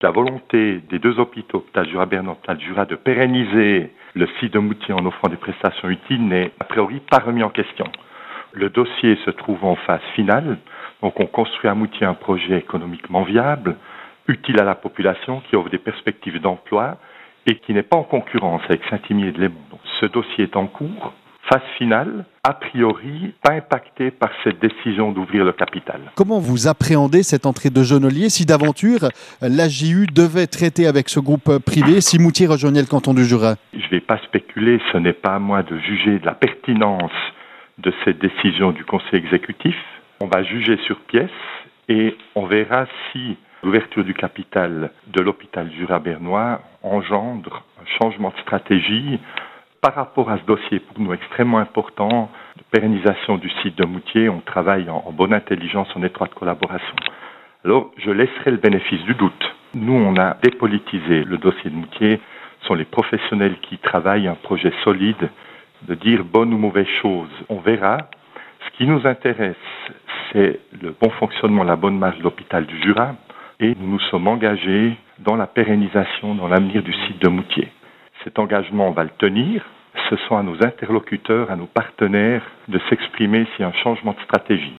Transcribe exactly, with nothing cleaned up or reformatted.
La volonté des deux hôpitaux, Hôpital Jura Bernois et Hôpital Jura, de pérenniser le site de Moutier en offrant des prestations utiles n'est a priori pas remis en question. Le dossier se trouve en phase finale, donc on construit à Moutier un projet économiquement viable, utile à la population, qui offre des perspectives d'emploi et qui n'est pas en concurrence avec Saint-Imier et de Léman. Donc, ce dossier est en cours. Phase finale, a priori, pas impactée par cette décision d'ouvrir le capital. Comment vous appréhendez cette entrée de Genolier si d'aventure l'A J U devait traiter avec ce groupe privé si Moutier rejoignait le canton du Jura? Je ne vais pas spéculer, ce n'est pas à moi de juger de la pertinence de cette décision du Conseil exécutif. On va juger sur pièce et on verra si l'ouverture du capital de l'hôpital Jura Bernois engendre un changement de stratégie par rapport à ce dossier pour nous extrêmement important de pérennisation du site de Moutier. On travaille en, en bonne intelligence, en étroite collaboration. Alors, je laisserai le bénéfice du doute. Nous, on a dépolitisé le dossier de Moutier. Ce sont les professionnels qui travaillent un projet solide de dire bonne ou mauvaise chose. On verra. Ce qui nous intéresse, c'est le bon fonctionnement, la bonne marche de l'hôpital du Jura. Et nous nous sommes engagés dans la pérennisation, dans l'avenir du site de Moutier. Cet engagement, on va le tenir. Ce sont à nos interlocuteurs, à nos partenaires de s'exprimer s'il y a un changement de stratégie.